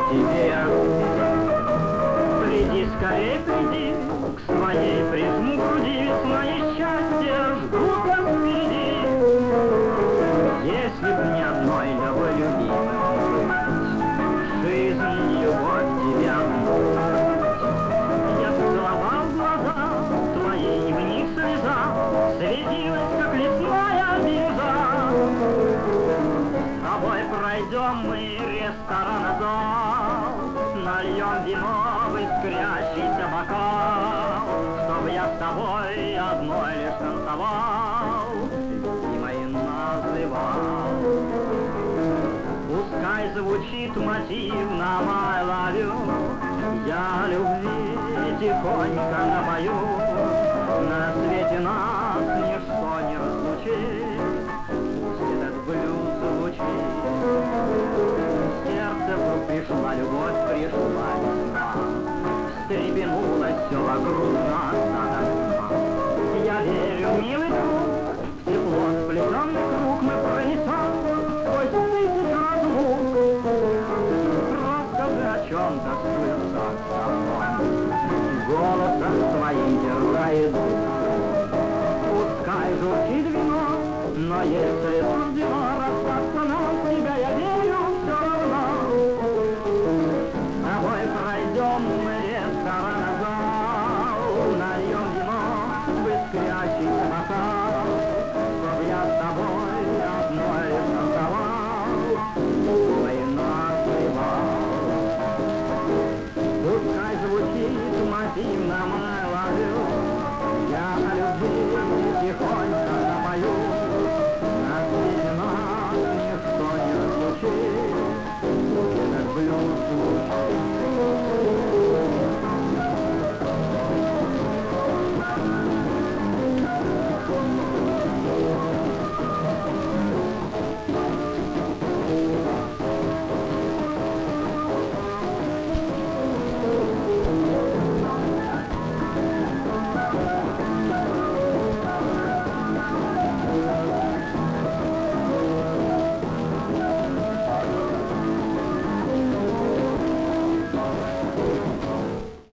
тебе. Приди, скорей приди, к своей прижму груди, свои счастья ждут нас впереди. Если б не одной тобой любимой жизнь, любовь тебя вновь. Я целовал глаза твои, и в них слеза светилась, как лесная бирюза. С тобой пройдем мы ресторан зал, нальем вино в искрящийся бокал, чтоб я с тобой одной лишь танцевал и мои называл. Пускай звучит мотив на I love you, я любви тихонько напою, на свете нас